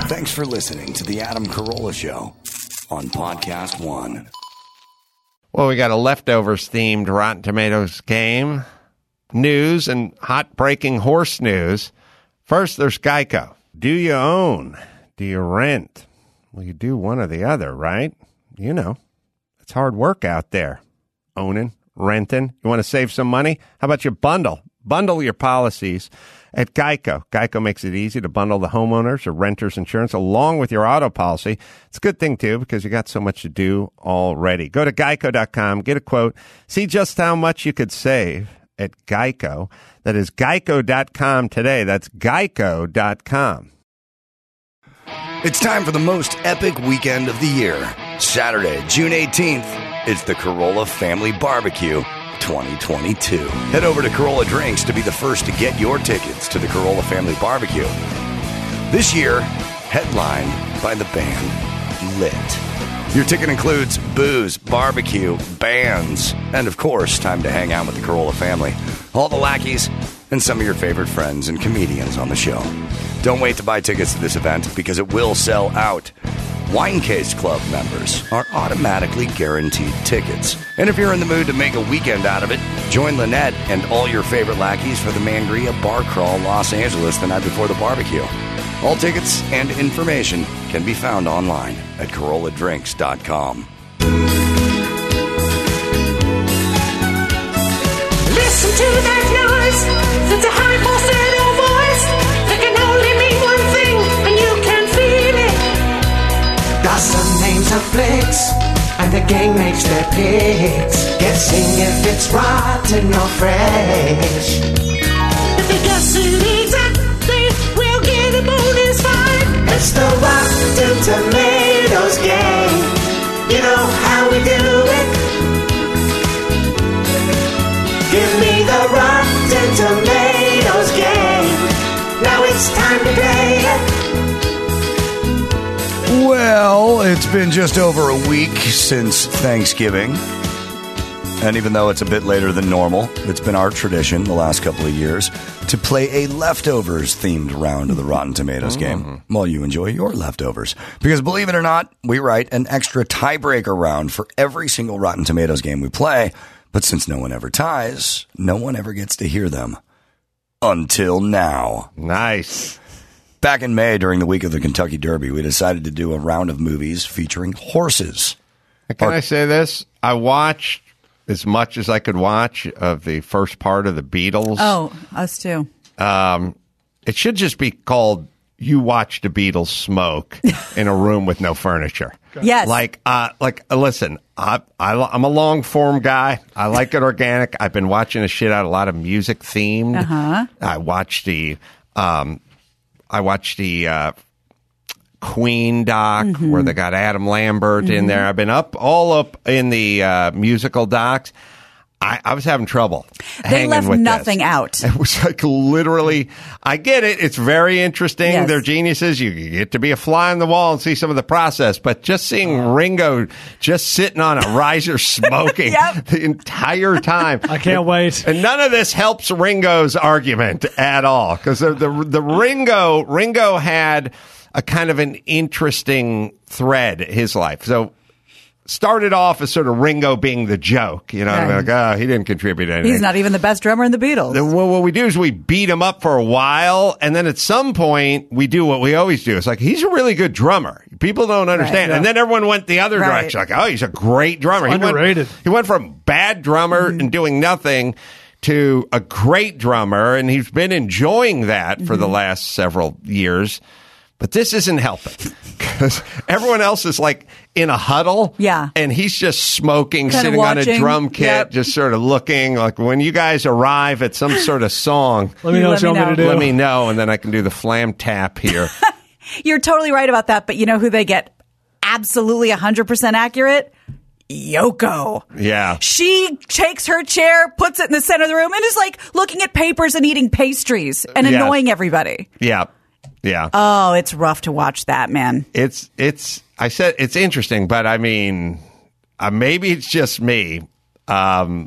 Thanks for listening to The Adam Carolla Show on Podcast One. Well, we got a leftovers-themed Rotten Tomatoes game, news, and hot-breaking horse news. First, there's Geico. Do you own? Do you rent? Well, you do one or the other, right? You know, it's hard work out there. Owning, renting. You want to save some money? How about you bundle? Bundle your policies at Geico. Geico makes it easy to bundle the homeowners or renters insurance along with your auto policy. It's a good thing, too, because you got so much to do already. Go to geico.com, get a quote, see just how much you could save at Geico. That is geico.com today. That's geico.com. It's time for the most epic weekend of the year. Saturday, June 18th, it's the Carolla Family Barbecue 2022. Head over to Carolla Drinks to be the first to get your tickets to the Carolla Family Barbecue. This year, headlined by the band Lit. Your ticket includes booze, barbecue, bands, and of course, time to hang out with the Carolla family, all the lackeys, and some of your favorite friends and comedians on the show. Don't wait to buy tickets to this event because it will sell out. Wine Case Club members are automatically guaranteed tickets. And if you're in the mood to make a weekend out of it, join Lynette and all your favorite lackeys for the Mangria Bar Crawl Los Angeles the night before the barbecue. All tickets and information can be found online at CarollaDrinks.com. Listen to that noise. It's a high falsetto voice that can only mean one thing, and you can feel it. Got some names of flicks, and the gang makes their picks, guessing if it's rotten or fresh. If they guess it exactly, we'll get a bonus 5. It's the Rotten Tomatoes game. You know how we do it. Give me the Rotten Tomatoes game. Now it's time to play it. Well, it's been just over a week since Thanksgiving. And even though it's a bit later than normal, it's been our tradition the last couple of years to play a leftovers-themed round of the Rotten Tomatoes game while you enjoy your leftovers. Because believe it or not, we write an extra tiebreaker round for every single Rotten Tomatoes game we play. But since no one ever ties, no one ever gets to hear them. Until now. Nice. Back in May, during the week of the Kentucky Derby, we decided to do a round of movies featuring horses. Can I say this? I watched as much as I could watch of the first part of the Beatles. Oh, us too. It should just be called You Watch the Beatles Smoke in a room with no furniture. Yes. Listen, I'm a long form guy. I like it organic. I've been watching a shit out of a lot of music themed. Uh-huh. I watched the Queen doc where they got Adam Lambert in there. I've been all up in the musical docs. I was having trouble. They left nothing out. It was like literally, I get it. It's very interesting. Yes. They're geniuses. You get to be a fly on the wall and see some of the process. But just seeing Ringo just sitting on a riser smoking the entire time. I can't wait. And none of this helps Ringo's argument at all. Because the Ringo had a kind of an interesting thread in his life. So started off as sort of Ringo being the joke, you know, Right. like, he didn't contribute anything. He's not even the best drummer in the Beatles. Then what we do is we beat him up for a while, and then at some point we do what we always do. It's like, he's a really good drummer. People don't understand. Right. And then everyone went the other Right. direction. Like, oh, he's a great drummer. Underrated. He went from bad drummer and doing nothing to a great drummer, and he's been enjoying that for the last several years. But this isn't helping because everyone else is like in a huddle. Yeah. And he's just smoking, Kinda sitting on watching. a drum kit, Yep. just sort of looking like when you guys arrive at some sort of song, Let me know what you want me to do. let me know. And then I can do the flam tap here. You're totally right about that, but you know who they get absolutely 100% accurate? Yoko. Yeah. She takes her chair, puts it in the center of the room, and is like looking at papers and eating pastries and Yes. annoying everybody. Yeah. Yeah. Oh, it's rough to watch that, man. I said it's interesting, but I mean, maybe it's just me.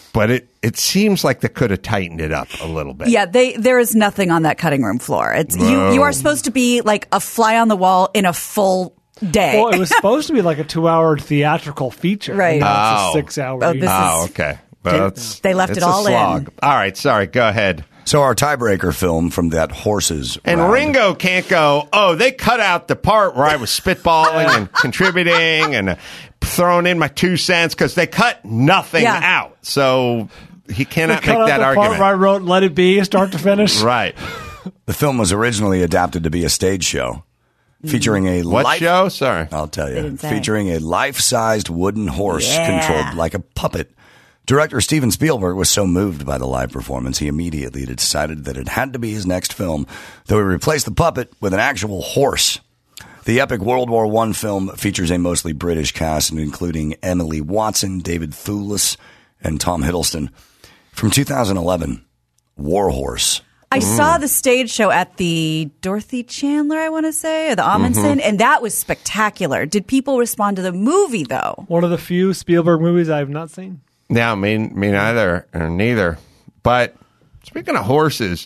but it seems like they could have tightened it up a little bit. Yeah, there is nothing on that cutting room floor. It's you are supposed to be like a fly on the wall in a full day. Well, it was supposed to be like a 2-hour theatrical feature. Right. Now it's a 6-hour. Okay. But they left it's it all a slog. in. All right, sorry, go ahead. So our tiebreaker film from that horses And round. Ringo can't go, oh, they cut out the part where I was spitballing and contributing and throwing in my 2 cents because they cut nothing out. So he cannot make that argument. Part where I wrote "Let It Be" start to finish. Right. The film was originally adapted to be a stage show featuring a What show? Sorry. I'll tell you. didn't say. Featuring a life-sized wooden horse Yeah. controlled like a puppet. Director Steven Spielberg was so moved by the live performance, he immediately decided that it had to be his next film, though he replaced the puppet with an actual horse. The epic World War I film features a mostly British cast, including Emily Watson, David Thewlis, and Tom Hiddleston. From 2011, War Horse. I saw the stage show at the Dorothy Chandler, I want to say, or the Amundsen, and that was spectacular. Did people respond to the movie, though? One of the few Spielberg movies I have not seen. Yeah, me neither, or neither. But speaking of horses,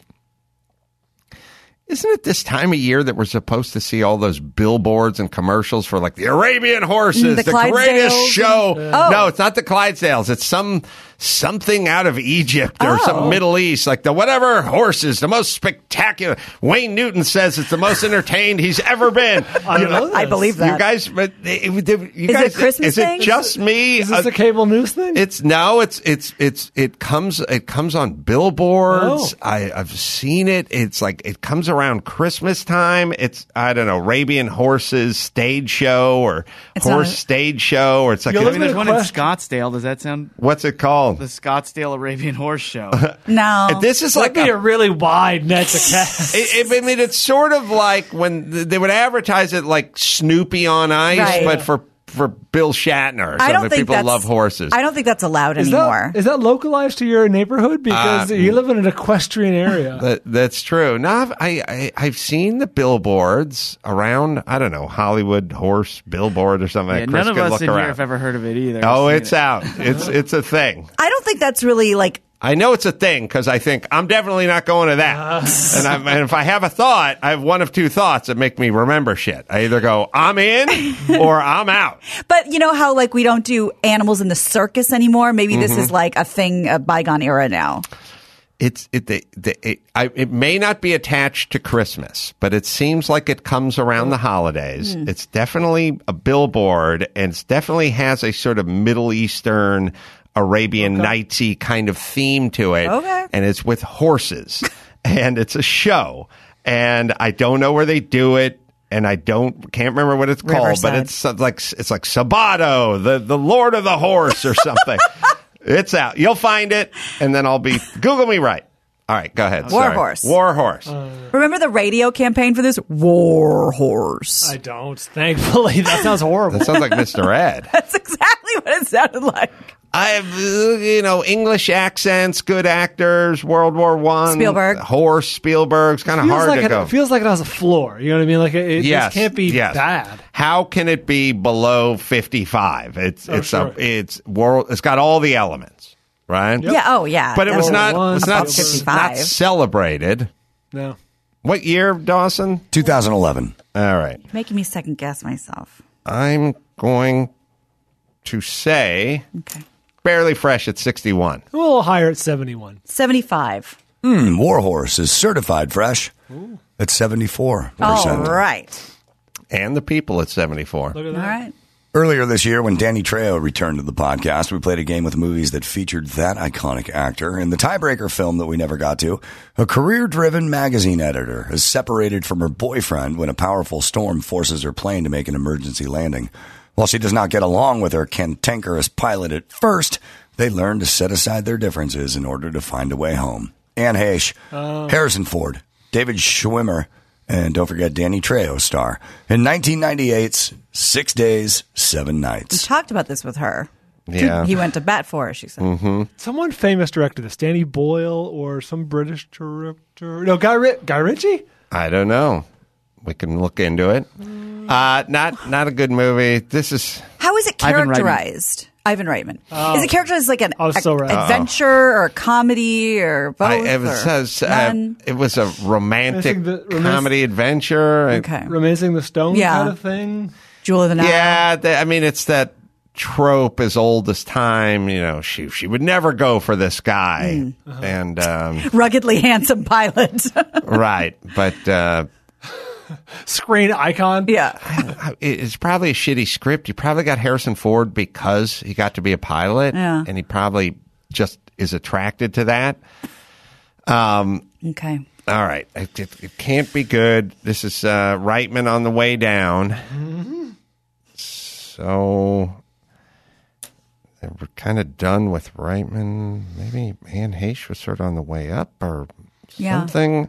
isn't it this time of year that we're supposed to see all those billboards and commercials for like the Arabian horses, The the greatest Clydesdales show? Oh. No, it's not the Clydesdales. It's something out of Egypt or Oh. some Middle East, like the whatever horses, the most spectacular. Wayne Newton says it's the most entertained he's ever been. I don't know. I believe that. You guys, but you Is it guys, a Christmas is thing? it just me? Is this a cable news thing? It comes on billboards. Oh. I've seen it. It's like it comes around Christmas time. It's I don't know, Arabian horses stage show or It's horse not a- stage show or it's like You'll a- live in There's a one in question. Scottsdale. Does that sound what's it called? the Scottsdale Arabian Horse Show? No. This is That'd like be a really wide net to cast. I mean, it's sort of like when they would advertise it like Snoopy on Ice, Right. but for Bill Shatner. Or I don't something. think People that's, love horses. I don't think that's allowed Is anymore. that localized to your neighborhood? Because you live in an equestrian area. That's true. Now I've seen the billboards around. I don't know, Hollywood horse billboard or something. Yeah, Chris none of could us look in around. here have ever heard of it either. Oh, Seen it's it. out. It's a thing. I don't think that's really like. I know it's a thing because I think I'm definitely not going to that. And if I have a thought, I have one of two thoughts that make me remember shit. I either go, I'm in or I'm out. But you know how like we don't do animals in the circus anymore? Maybe this is like a thing, a bygone era now. It may not be attached to Christmas, but it seems like it comes around the holidays. It's definitely a billboard, and it definitely has a sort of Middle Eastern, Arabian Nights-y kind of theme to it. Okay. And it's with horses, and it's a show, and I don't know where they do it. And I can't remember what it's called, but Riverside. it's like Sabato, the Lord of the Horse or something. It's out. You'll find it, and then I'll be Google me right. All right, go ahead. War Sorry. Horse. War Horse. Remember the radio campaign for this? War Horse. I don't. Thankfully, that sounds horrible. That sounds like Mr. Ed. That's exactly what it sounded like. I have, English accents, good actors, World War I. Spielberg. Horse, Spielberg's kind of feels hard like to go. it feels like it has a floor. You know what I mean? Like it Yes, just can't be yes. bad. How can it be below 55? It's sure. it's got all the elements, right? Yeah. Oh, yeah. But it was That's- not, it's not, Above 55. not celebrated. No. What year, Dawson? 2011. All right. Making me second guess myself. I'm going to say Okay. barely fresh at 61. A little higher at 71. 75. War Horse is certified fresh at 74%. All right. And the people at 74. Look at All that. right. Earlier this year, when Danny Trejo returned to the podcast, we played a game with movies that featured that iconic actor. In the tiebreaker film that we never got to, a career-driven magazine editor is separated from her boyfriend when a powerful storm forces her plane to make an emergency landing. While she does not get along with her cantankerous pilot at first, they learn to set aside their differences in order to find a way home. Anne Heche, Harrison Ford, David Schwimmer, and don't forget Danny Trejo star in 1998's 6 Days, 7 We Nights. talked about this with her. Yeah. He went to bat for her, she said. Someone famous directed this. Danny Boyle or some British director. No, Guy Ritchie? I don't know. We can look into it. Not a good movie. This is How is it Ivan Reitman. characterized? Ivan Reitman. Is it characterized as like an I was so right. adventure or a comedy or both? It or says none? it was a romantic Romancing comedy adventure. Okay. Romancing the Stone Yeah. kind of thing. Jewel of the Nile. Yeah, I mean, it's that trope as old as time. You know, she would never go for this guy, and Ruggedly handsome pilot. right, but Screen icon. Yeah. it's probably a shitty script. You probably got Harrison Ford because he got to be a pilot, Yeah. and he probably just is attracted to that. Okay. All right, it can't be good. This is Reitman on the way down. So we're kind of done with Reitman. Maybe Anne Heche was sort of on the way up or something.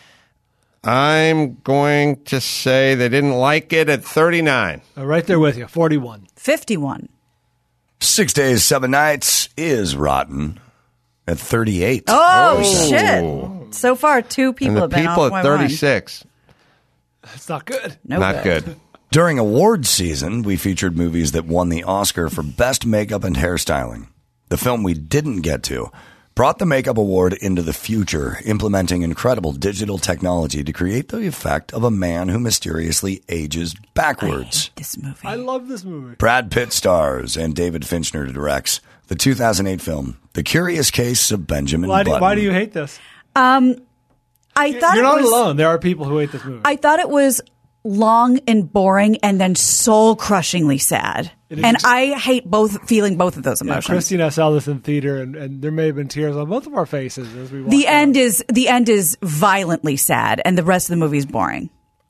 I'm going to say they didn't like it at 39. Right there with you. 41. 51. 6 Days, 7 Nights is rotten at 38. Oh, shit. So far, two And people the have been people off at my mind. 36, That's not good. No not good. During awards season, we featured movies that won the Oscar for Best Makeup and Hairstyling. The film we didn't get to brought the Makeup Award into the future, implementing incredible digital technology to create the effect of a man who mysteriously ages backwards. This movie. I love this movie. Brad Pitt stars and David Fincher directs the 2008 film The Curious Case of Benjamin Button. Why do you hate this? I thought You're it not was, alone. There are people who hate this movie. I thought it was long and boring and then soul crushingly sad. And I hate feeling both of those emotions. Christy and I saw this in theater, and there may have been tears on both of our faces as we watched The end is violently sad, and the rest of the movie is boring.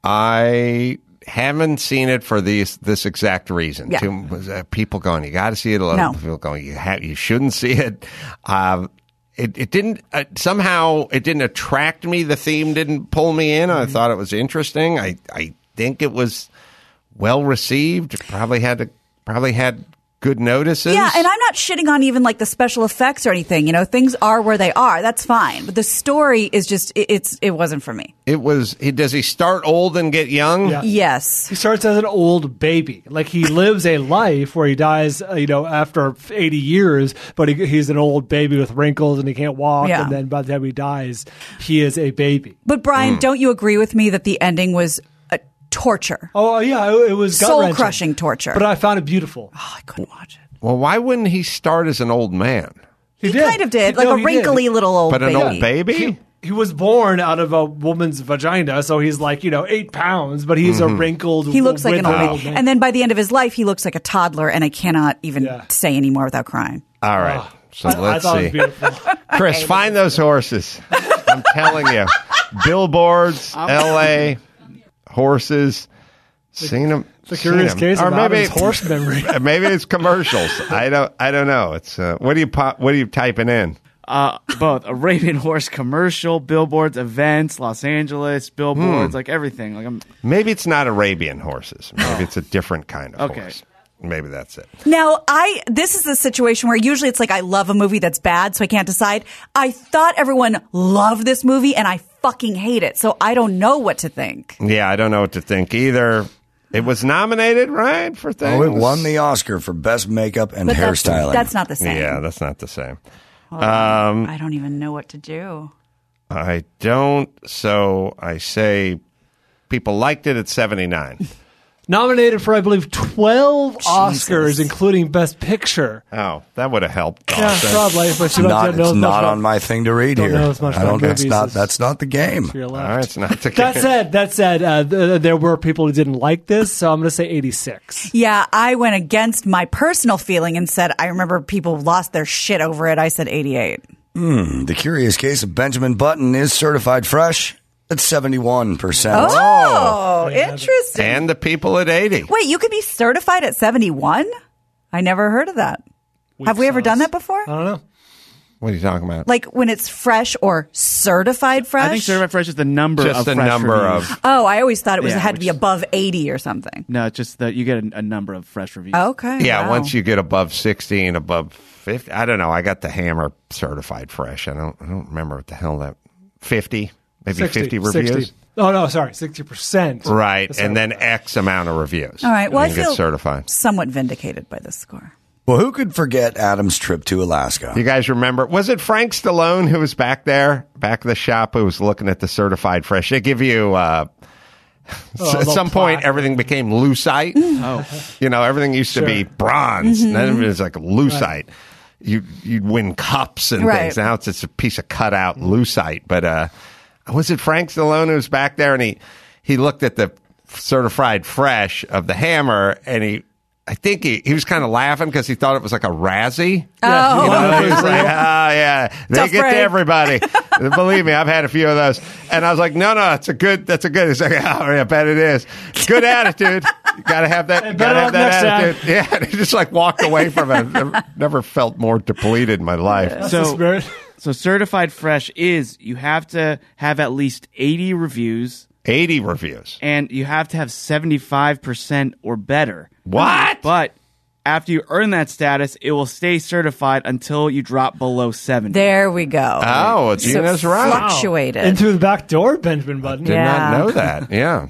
I haven't seen it for this exact reason. Yeah. People going, you got to see it. A lot of people going, you shouldn't see it. It didn't somehow it didn't attract me. The theme didn't pull me in. I thought it was interesting. I think it was well received. Probably had good notices. Yeah, and I'm not shitting on even like the special effects or anything. You know, things are where they are. That's fine. But the story is just it wasn't for me. It was. Does he start old and get young? Yeah. Yes. He starts as an old baby. Like he lives a life where he dies, after 80 years, but he's an old baby with wrinkles and he can't walk. Yeah. And then by the time he dies, he is a baby. But Brian, don't you agree with me that the ending was torture? Oh, yeah. It was gut-wrenching. Soul-crushing torture. But I found it beautiful. Oh, I couldn't watch it. Well, why wouldn't he start as an old man? He kind of did. Like a wrinkly little old But baby. an old baby? He was born out of a woman's vagina, so he's like, 8 pounds, but he's a wrinkled, He looks like an withered old man. And then by the end of his life, he looks like a toddler, and I cannot even Yeah. say anymore without crying. All right. So I let's thought it was see. beautiful. Chris, find those horses. I'm telling you. Billboards, L.A., horses. Seen them. The Curious Case or of maybe Ivan's horse memory. Maybe it's commercials. I don't know. It's what are you typing in? Both Arabian Horse commercial, billboards, events, Los Angeles, billboards, like everything. Like Maybe it's not Arabian horses. Maybe it's a different kind of Okay. horse. Maybe that's it. Now, this is a situation where usually it's like I love a movie that's bad, so I can't decide. I thought everyone loved this movie, and I fucking hate it, so I don't know what to think. Yeah, I don't know what to think either. It was nominated, right, for things. Oh, it won the Oscar for Best Makeup and But Hairstyling. that's not the same. Yeah, that's not the same. I don't even know what to do. I don't. So I say people liked it at 79. Nominated for, I believe, 12 Oscars, including Best Picture. Oh, that would have helped. Yeah, probably. But It's not on my thing to read Don't here. know as much I about don't. That's movies not. as- That's not the game. To your All left. right, it's not the That said, there were people who didn't like this, so I'm going to say 86. Yeah, I went against my personal feeling and said, I remember people lost their shit over it. I said 88. The Curious Case of Benjamin Button is certified fresh at 71%. Oh, interesting. And the people at 80. Wait, you could be certified at 71? I never heard of that. Have we ever done that before? I don't know. What are you talking about? Like when it's fresh or certified fresh? I think certified fresh is the number Just of the fresh number reviews. of. Oh, I always thought it Yeah, had to be which- above 80 or something. No, it's just that you get a number of fresh reviews. Okay. Yeah, wow. once you get above 60 and above 50, I don't know. I got the Hammer certified fresh. I don't remember what the hell that 50, maybe 50 reviews. 60. Oh, no, sorry, 60%. Right, Sorry. and then X amount of reviews. All right. Well, I and you get feel certified. somewhat vindicated by this score. Well, who could forget Adam's trip to Alaska? You guys remember? Was it Frank Stallone who was back there, back of the shop, who was looking at the certified fresh? They give you, at some point, everything became lucite. You know, everything used to be bronze. And then it was like lucite. You'd win cups and things. Now it's just a piece of cutout lucite. But was it Frank Stallone who was back there, and he looked at the certified fresh of the Hammer, and I think he was kind of laughing because he thought it was like a Razzie. Oh. You know, he was like, yeah, they Tough get break. to everybody. Believe me, I've had a few of those. And I was like, no, that's a good. He's like, oh, yeah, I bet it is. Good attitude. You got to have that, attitude. Yeah, and he just like walked away from it. Never felt more depleted in my life. That's the spirit. So certified fresh is you have to have at least 80 reviews. 80 reviews. And you have to have 75% or better. What? But after you earn that status, it will stay certified until you drop below 70. There we go. Oh, Gina's so right. Fluctuated. In through the back door, Benjamin Button. Did not know that. Yeah.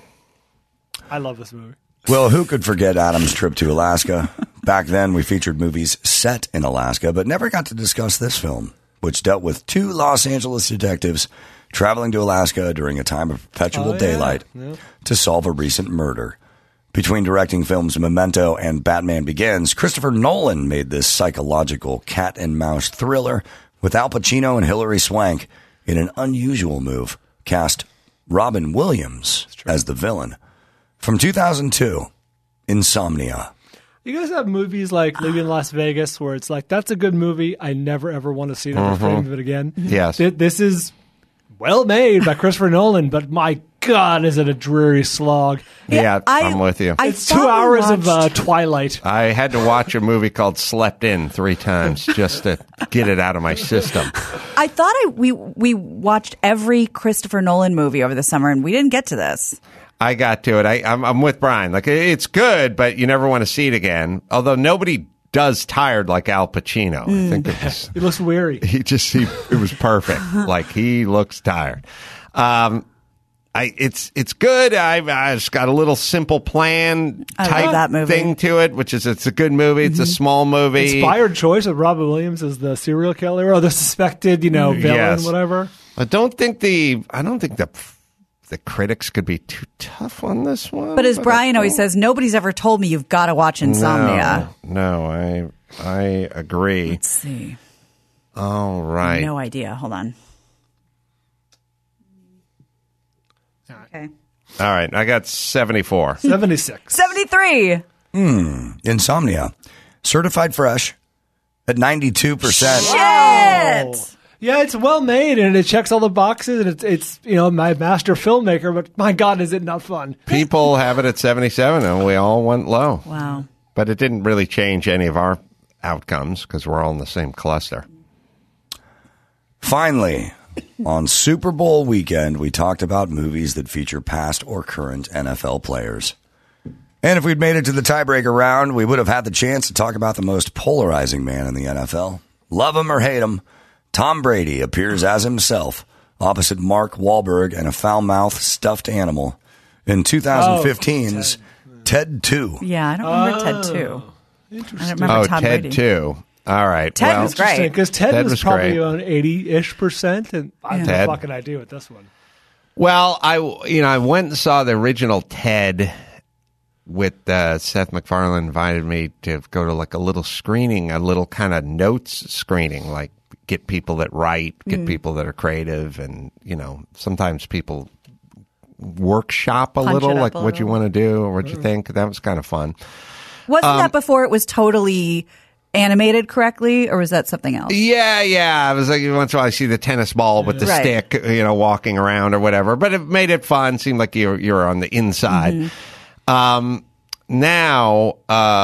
I love this movie. Well, who could forget Adam's trip to Alaska? Back then, we featured movies set in Alaska, but never got to discuss this film, which dealt with two Los Angeles detectives traveling to Alaska during a time of perpetual daylight to solve a recent murder. Between directing films Memento and Batman Begins, Christopher Nolan made this psychological cat and mouse thriller with Al Pacino and Hilary Swank in an unusual move, cast Robin Williams as the villain. From 2002, Insomnia. You guys have movies like Leaving Las Vegas where it's like, that's a good movie. I never, ever want to see another frame of it again. Yes. This is well made by Christopher Nolan, but my God, is it a dreary slog. Yeah, I'm with you. It's 2 hours of Twilight. I had to watch a movie called Slept In 3 times just to get it out of my system. I thought we watched every Christopher Nolan movie over the summer, and we didn't get to this. I got to it. I'm with Brian. Like, it's good, but you never want to see it again. Although nobody does tired like Al Pacino. I think it was, He looks weary. it was perfect. Like, he looks tired. It's good. I just got a little Simple Plan I type love that movie. thing to it, which is it's a good movie. It's a small movie. Inspired choice of Robin Williams as the serial killer or the suspected, villain, Yes. whatever. I don't think the critics could be too tough on this one. But as Brian always says, nobody's ever told me you've got to watch Insomnia. No, I agree. Let's see. All right. No idea. Hold on. Okay. All right. I got 74. 76. 73. Insomnia. Certified fresh at 92%. Shit. Yeah, it's well made and it checks all the boxes and it's my master filmmaker, but my God, is it not fun? People have it at 77, and we all went low. Wow. But it didn't really change any of our outcomes because we're all in the same cluster. Finally, on Super Bowl weekend, we talked about movies that feature past or current NFL players. And if we'd made it to the tiebreaker round, we would have had the chance to talk about the most polarizing man in the NFL. Love him or hate him, Tom Brady appears as himself opposite Mark Wahlberg and a foul-mouthed stuffed animal in 2015's Ted 2. Yeah, I don't remember Ted 2. I don't remember Tom Ted Brady. 2. All right. Ted was great. Because Ted was probably great. on 80-ish%, and I have Ted. no fucking idea with this one. Well, I went and saw the original Ted with Seth MacFarlane invited me to go to like a little screening, a little kind of notes screening, like get people that write, get people that are creative, and sometimes people workshop a Punch little, it up like a what you little. want to do or what you think. That was kind of fun. Wasn't that before it was totally animated correctly, or was that something else? Yeah. I was like, once in a while I see the tennis ball with the Right. stick, walking around or whatever. But it made it fun. Seemed like you're on the inside. Now,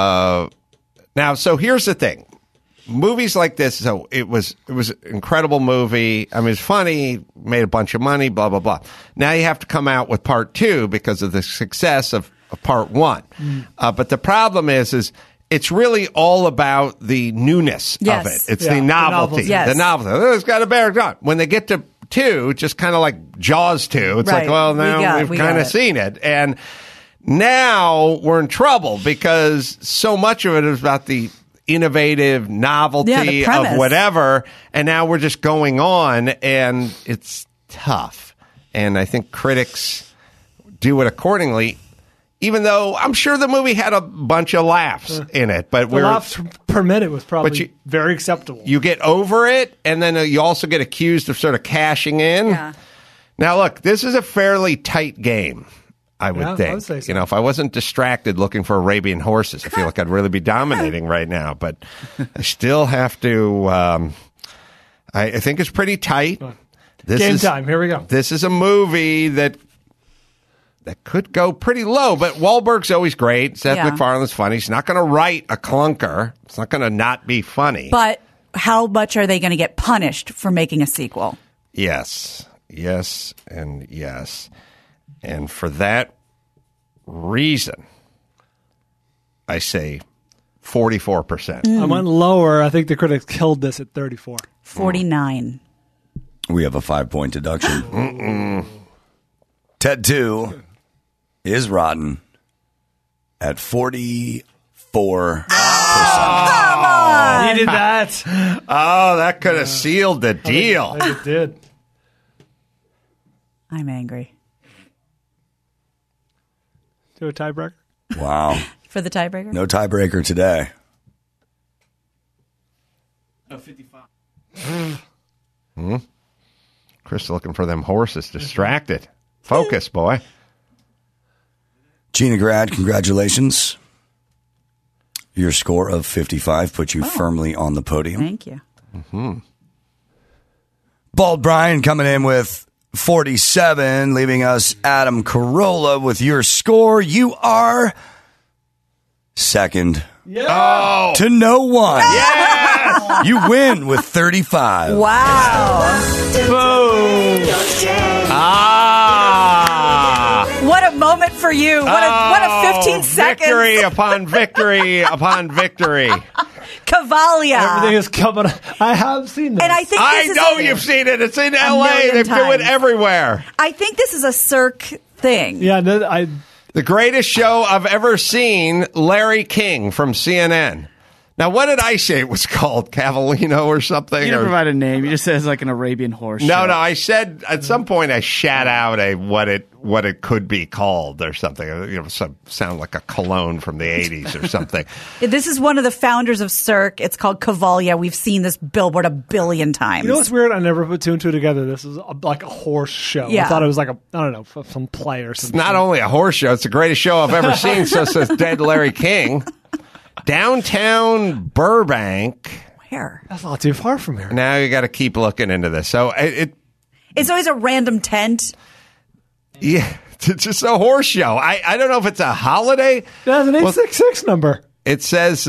so here's the thing. Movies like this, so it was an incredible movie. I mean, it's funny, made a bunch of money, blah, blah, blah. Now you have to come out with part 2 because of the success of part 1. But the problem is it's really all about the newness Yes. of it. It's Yeah, the the novelty. novelty. Yes. The novelty. Oh, it's got a bear gun. When they get to 2, just kind of like Jaws 2, it's Right. like, well, now We we've got kind of it. seen it. And now we're in trouble because so much of it is about the innovative novelty Yeah, the of premise. whatever, and now we're just going on, and it's tough. And I think critics do it accordingly, even though I'm sure the movie had a bunch of laughs in it. But The laughs per minute was probably very acceptable. you get over it, and then you also get accused of sort of cashing in. Yeah. Now, look, this is a fairly tight game, I would Yeah, think. I would say so. You know, if I wasn't distracted looking for Arabian horses, I feel like I'd really be dominating right now. But I still have to. I think it's pretty tight. Game time. Here we go. This is a movie that could go pretty low, but Wahlberg's always great. Seth Yeah. MacFarlane's funny. He's not going to write a clunker. It's not going to not be funny. But how much are they going to get punished for making a sequel? Yes, and yes. And for that reason, I say 44%. I went lower. I think the critics killed this at 34. 49. We have a 5-point deduction. Ted 2 is rotten at 44%. He did that. Oh, that could have sealed the deal. I think it did. I'm angry. Do a tiebreaker. Wow. For the tiebreaker? No tiebreaker today. 55. Chris looking for them horses. Distracted. Focus, boy. Gina Grad, congratulations. Your score of 55 puts you firmly on the podium. Thank you. Bald Brian coming in with 47, leaving us Adam Carolla with your score. You are second to no one. Yes! You win with 35. Wow. What a moment for you. What a 15 seconds. Victory upon victory upon victory. Cavalia. Everything is coming. I have seen this. And I think I this know is you've seen it. It's in L.A. million They do it times. everywhere. I think this is a Cirque thing. Yeah, no, I. The greatest show I've ever seen, Larry King from CNN. Now, what did I say it was called? Cavallino or something? You didn't Or- provide a name. You just said it's like an Arabian horse. No, show. no. I said at some point I shat out what it could be called or something. You know, sound like a cologne from the 80s or something. This is one of the founders of Cirque. It's called Cavalia. We've seen this billboard a billion times. You know what's weird? I never put two and two together. This is like a horse show. Yeah. I thought it was like I don't know, some play or It's something. not only a horse show; it's the greatest show I've ever seen. So says Dead Larry King. Downtown Burbank. Where? That's not too far from here. Now you got to keep looking into this. So It's always a random tent. yeah, it's just a horse show. I don't know if it's a holiday. It has an Well, 866 number. It says,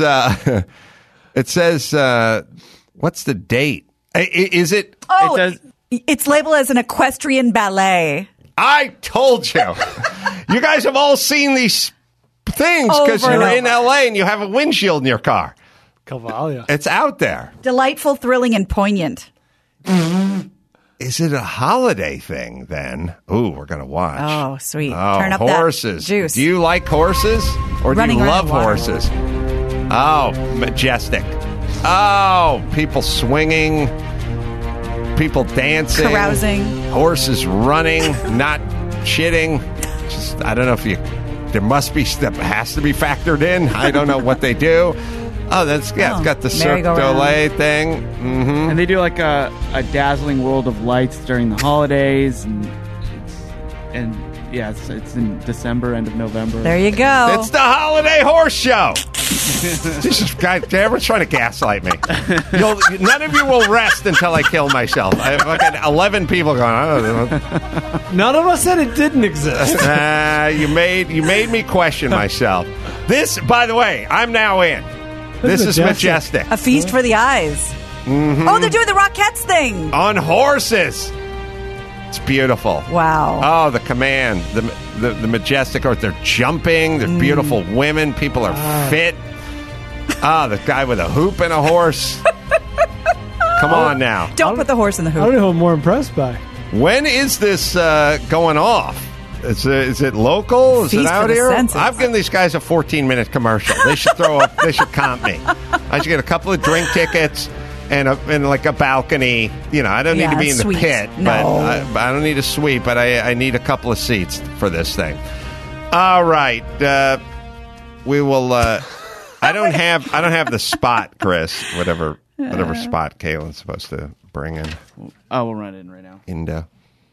what's the date? Is it? Oh, It does- it's labeled as an equestrian ballet. I told you. You guys have all seen these things because Over and you're in over. LA and you have a windshield in your car. Cavalia. It's out there. Delightful, thrilling, and poignant. Is it a holiday thing then? Ooh, we're going to watch. Oh, sweet. Oh, Turn up horses. that juice. Do you like horses or Running do you around love the water. horses? Oh, majestic. Oh, people swinging, people dancing, Carousing. horses running, not shitting. Just, I don't know if there must be stuff has to be factored in. I don't know what they do. Oh, it's got the Cirque du merry-go-round. Soleil thing. Mm-hmm. And they do like a dazzling world of lights during the holidays, and yeah, it's in December, end of November. There you go. It's the holiday horse show. Jesus, guys, everyone's trying to gaslight me. None of you will rest until I kill myself. I have fucking 11 people going, I don't know. None of us said it didn't exist. You made me question myself. This, by the way, I'm now in. This is majestic. A feast for the eyes. Mm-hmm. Oh, they're doing the Rockettes thing. On horses. It's beautiful. Wow. Oh, the command, the majestic earth. They're jumping. They're beautiful women. People are fit. Ah, the guy with a hoop and a horse. Come on now. Don't put the horse in the I don't hoop. know who I'm more impressed by. When is this going off? Is it local? Is Feast it for out the here? senses. I've given these guys a 14-minute commercial. They should they should comp me. I should get a couple of drink tickets and like a balcony. I don't need to be in the suite. pit, No. but I don't need a suite, but I need a couple of seats for this thing. All right, we will. I don't have the spot, Chris. Whatever spot Kaylin's supposed to bring in. Oh, we'll run it in right now. Indo.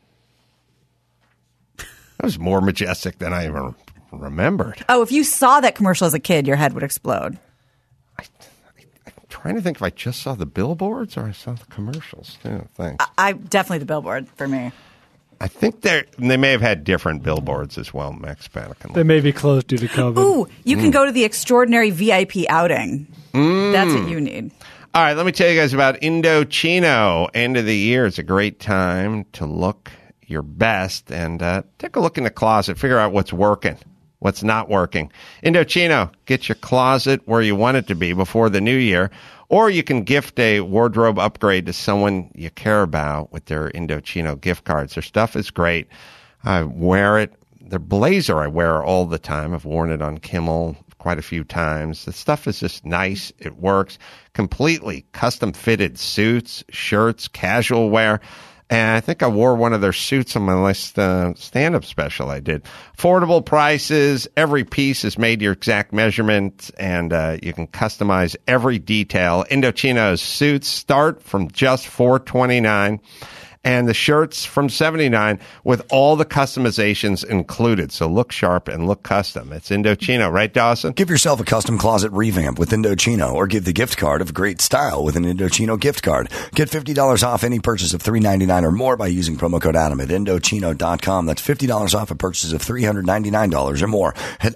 That was more majestic than I even remembered. Oh, if you saw that commercial as a kid, your head would explode. I'm trying to think if I just saw the billboards or I saw the commercials. Yeah, thanks. I definitely the billboard for me. I think they may have had different billboards as well, Max Panican. They may be closed due to COVID. Ooh, you can go to the extraordinary VIP outing. That's what you need. All right, let me tell you guys about Indochino. End of the year is a great time to look your best and take a look in the closet, figure out what's working, what's not working. Indochino, get your closet where you want it to be before the new year, or you can gift a wardrobe upgrade to someone you care about with their Indochino gift cards. Their stuff is great. I wear it. Their blazer I wear all the time. I've worn it on Kimmel quite a few times. The stuff is just nice. It works. Completely custom-fitted suits, shirts, casual wear. And I think I wore one of their suits on my last stand-up special I did. Affordable prices. Every piece is made your exact measurement, and you can customize every detail. Indochino's suits start from just $429, and the shirts from $79 with all the customizations included. So look sharp and look custom. It's Indochino, right, Dawson? Give yourself a custom closet revamp with Indochino, or give the gift card of great style with an Indochino gift card. Get $50 off any purchase of $399 or more by using promo code Adam at Indochino.com. That's $50 off a purchase of $399 or more at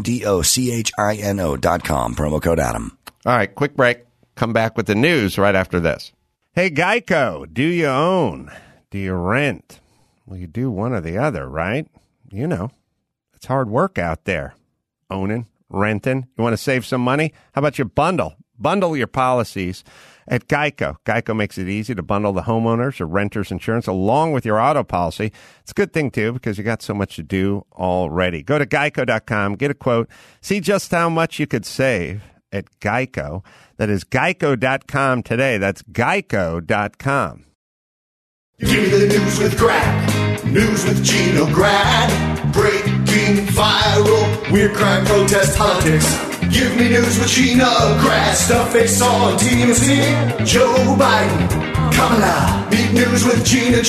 INDOCHINO.com. Promo code Adam. All right, quick break. Come back with the news right after this. Hey, Geico, do you own? Do you rent? Well, you do one or the other, right? It's hard work out there. Owning, renting. You want to save some money? How about you bundle? Bundle your policies at Geico. Geico makes it easy to bundle the homeowners or renters insurance along with your auto policy. It's a good thing, too, because you got so much to do already. Go to geico.com, get a quote, see just how much you could save at Geico. That is geico.com today. That's geico.com. Give me the news with Grad. News with Gino Grad. Breaking, viral, weird crime, protest, politics. Give me news with Gino Grad. Stuff they saw on TMZ. Joe Biden, Kamala. Meet news with Gino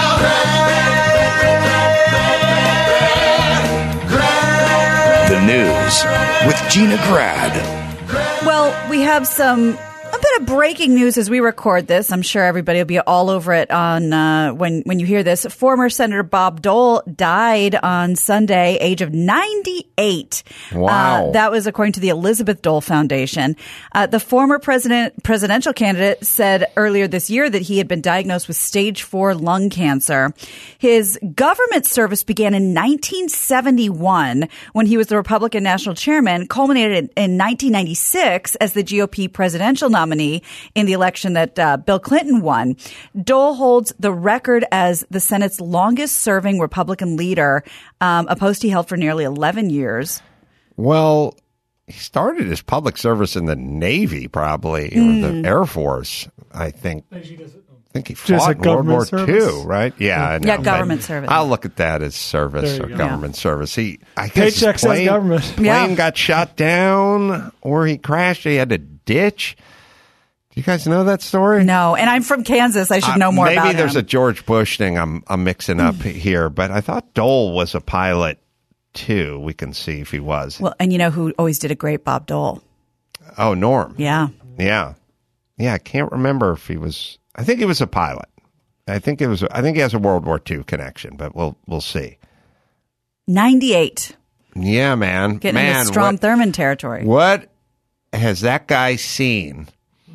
Grad. The news with Gina Grad. Well, we have a bit of breaking news as we record this. I'm sure everybody will be all over it on when you hear this. Former Senator Bob Dole died on Sunday, age of 98. Wow. That was according to the Elizabeth Dole Foundation. The former presidential candidate said earlier this year that he had been diagnosed with stage 4 lung cancer. His government service began in 1971 when he was the Republican national chairman, culminated in 1996 as the GOP presidential nominee in the election that Bill Clinton won. Dole holds the record as the Senate's longest serving Republican leader, a post he held for nearly 11 years. Well, he started his public service in the Navy, probably, or the Air Force, I think. I think he fought in World War II, right? Yeah, I know, yeah, government service. I'll look at that as service or government service. I guess Paycheck says government. Plane got shot down, or he crashed. He had to ditch. Do you guys know that story? No, and I'm from Kansas. I should know more about him. Maybe there's a George Bush thing I'm mixing up here, but I thought Dole was a pilot too. We can see if he was. Well, and you know who always did a great Bob Dole? Oh, Norm. Yeah. Yeah. I can't remember if he was. I think he was a pilot. I think he has a World War II connection, but we'll see. 98. Yeah, man. Getting into Strom Thurmond territory. What has that guy seen?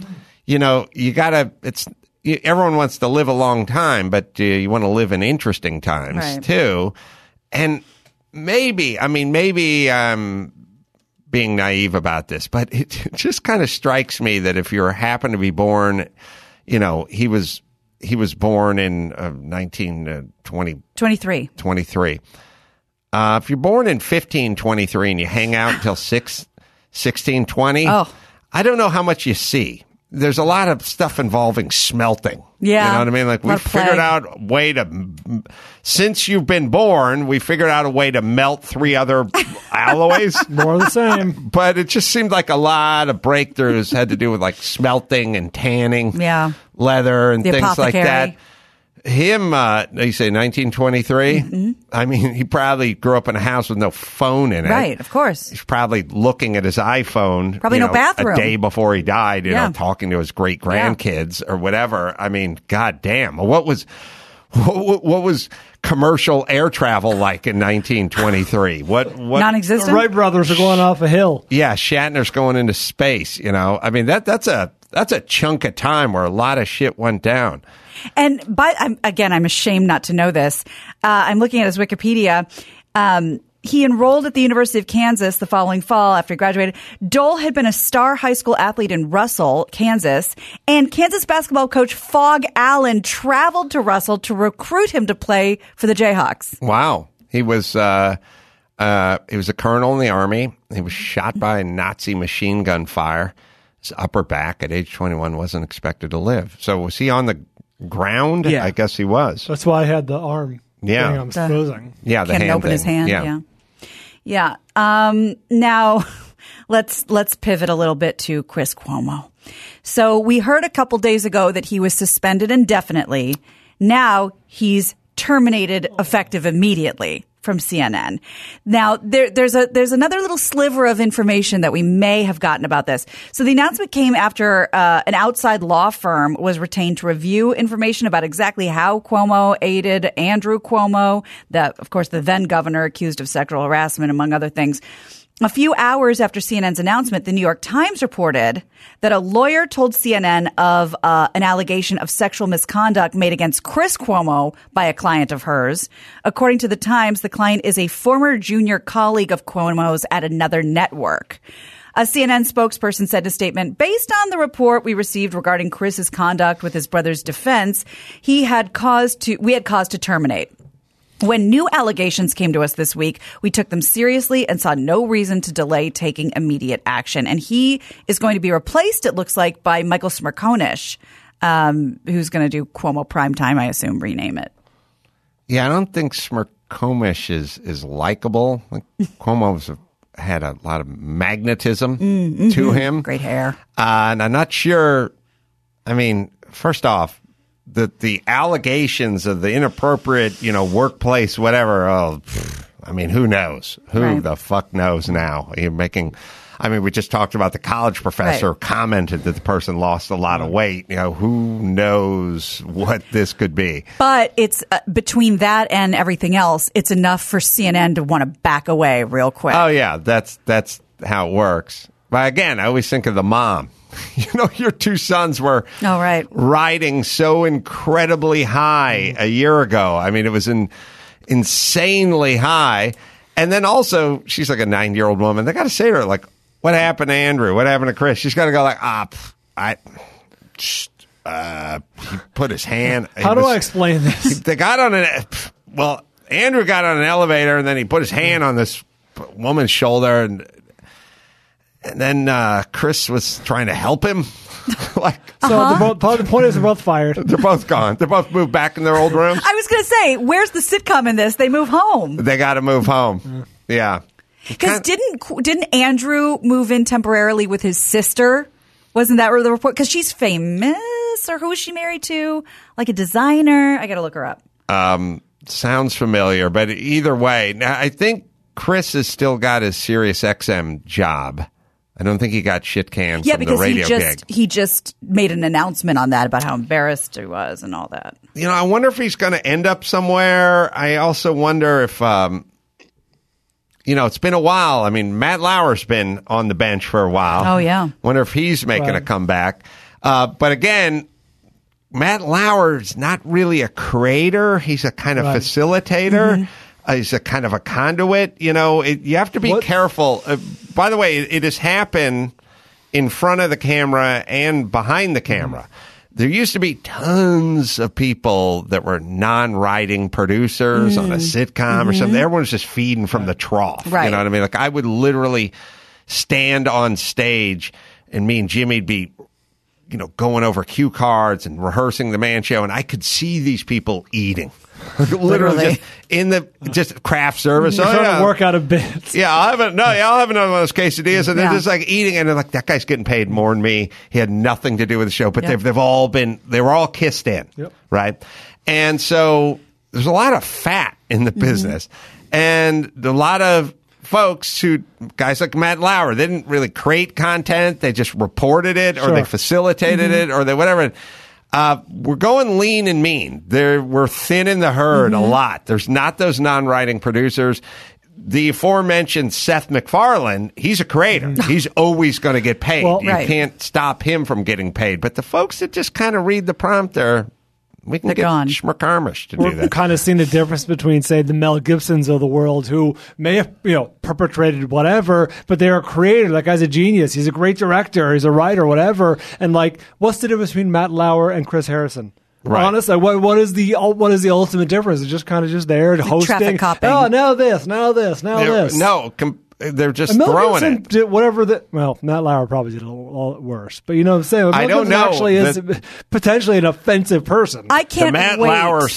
Everyone wants to live a long time, but you want to live in interesting times too. And maybe I'm being naive about this, but it just kind of strikes me that if you happen to be born, he was born in 1923. If you're born in 1523 and you hang out until 1620, I don't know how much you see. There's a lot of stuff involving smelting. Yeah. You know what I mean? Like, we Lot of figured plague. out a way since you've been born, we figured out a way to melt 3 other alloys. More of the same. But it just seemed like a lot of breakthroughs had to do with like smelting and tanning, Yeah. leather and The things like apothecary. that. Him, you say 1923? Mm-hmm. I mean, he probably grew up in a house with no phone in it. Right, of course. He's probably looking at his iPhone. Probably you no know, bathroom. A day before he died, you Yeah. know, talking to his great grandkids or whatever. I mean, goddamn. What was commercial air travel like in 1923? What? The Non-existent? Wright brothers are going off a hill. Yeah, Shatner's going into space. You know, I mean that's a chunk of time where a lot of shit went down. And I'm ashamed not to know this. I'm looking at his Wikipedia. He enrolled at the University of Kansas the following fall after he graduated. Dole had been a star high school athlete in Russell, Kansas, and Kansas basketball coach Fog Allen traveled to Russell to recruit him to play for the Jayhawks. Wow, he was a colonel in the army. He was shot by Nazi machine gun fire. His upper back at age 21 wasn't expected to live. So was he on the ground? Yeah. I guess he was. That's why I had the arm. Yeah. thing I'm supposing. Yeah, the Can't hand open thing. his hand. Yeah. Now let's pivot a little bit to Chris Cuomo. So we heard a couple days ago that he was suspended indefinitely. Now he's terminated effective immediately from CNN. Now there's another little sliver of information that we may have gotten about this. So the announcement came after an outside law firm was retained to review information about exactly how Cuomo aided Andrew Cuomo, of course the then governor accused of sexual harassment, among other things. A few hours after CNN's announcement, the New York Times reported that a lawyer told CNN of an allegation of sexual misconduct made against Chris Cuomo by a client of hers. According to the Times, the client is a former junior colleague of Cuomo's at another network. A CNN spokesperson said in a statement, based on the report we received regarding Chris's conduct with his brother's defense, we had cause to terminate. When new allegations came to us this week, we took them seriously and saw no reason to delay taking immediate action. And he is going to be replaced, it looks like, by Michael Smerconish, who's going to do Cuomo Primetime, I assume, rename it. Yeah, I don't think Smerconish is likable. Like, Cuomo's had a lot of magnetism to him. Great hair. And I'm not sure. I mean, first off, the allegations of the inappropriate, workplace, whatever. Oh, I mean, who knows? Who the fuck knows now? You're making. I mean, we just talked about the college professor commented that the person lost a lot of weight. Who knows what this could be? But it's between that and everything else, it's enough for CNN to want to back away real quick. Oh yeah, that's how it works. But again, I always think of the mom. Your two sons were riding so incredibly high a year ago. I mean, it was insanely high. And then also, she's like a 9-year-old woman. They got to say to her, like, what happened to Andrew? What happened to Chris? She's got to go like, he put his hand. How do I explain this? They got on Andrew got on an elevator and then he put his hand on this woman's shoulder and then Chris was trying to help him. The point is they're both fired. They're both gone. They're both moved back in their old rooms. I was going to say, where's the sitcom in this? They move home. They got to move home. Yeah. Because didn't Andrew move in temporarily with his sister? Wasn't that the report? Because she's famous, or who is she married to? Like a designer? I got to look her up. Sounds familiar, but either way, now I think Chris has still got his Sirius XM job. I don't think he got shit canned from the radio gig. He just made an announcement on that about how embarrassed he was and all that. I wonder if he's going to end up somewhere. I also wonder if, it's been a while. I mean, Matt Lauer's been on the bench for a while. Oh, yeah. Wonder if he's making a comeback. But again, Matt Lauer's not really a creator. He's a kind of facilitator. Mm-hmm. He's a kind of a conduit. You have to be careful. By the way, it has happened in front of the camera and behind the camera. There used to be tons of people that were non-writing producers on a sitcom or something. Everyone's just feeding from the trough. Right. You know what I mean? Like I would literally stand on stage and me and Jimmy'd be, going over cue cards and rehearsing the Man Show, and I could see these people eating. Literally just craft service. You're trying to work out a bit. Yeah, I'll have another one of those quesadillas, and they're just like eating, and they're like, that guy's getting paid more than me. He had nothing to do with the show, but they were all kissed in, right? And so there's a lot of fat in the business, and a lot of folks guys like Matt Lauer, they didn't really create content. They just reported it, or they facilitated it, or they whatever. We're going lean and mean. We're thinning the herd a lot. There's not those non-writing producers. The aforementioned Seth MacFarlane, he's a creator. He's always going to get paid. Well, you can't stop him from getting paid. But the folks that just kind of read the prompter, we can get Schmerkarmish to do that. We're kind of seeing the difference between, say, the Mel Gibsons of the world, who may have, perpetrated whatever, but they're a creator. That guy's a genius. He's a great director. He's a writer, whatever. And what's the difference between Matt Lauer and Chris Harrison? Right. Honestly, what is the ultimate difference? It's just kind of there hosting. Traffic copying. Oh, now this. No, they're just Mel throwing Gibson it. Did whatever Matt Lauer probably did a lot worse. But you know what I'm saying? I don't know. Actually is potentially an offensive person. I can't the Matt wait. Lauer,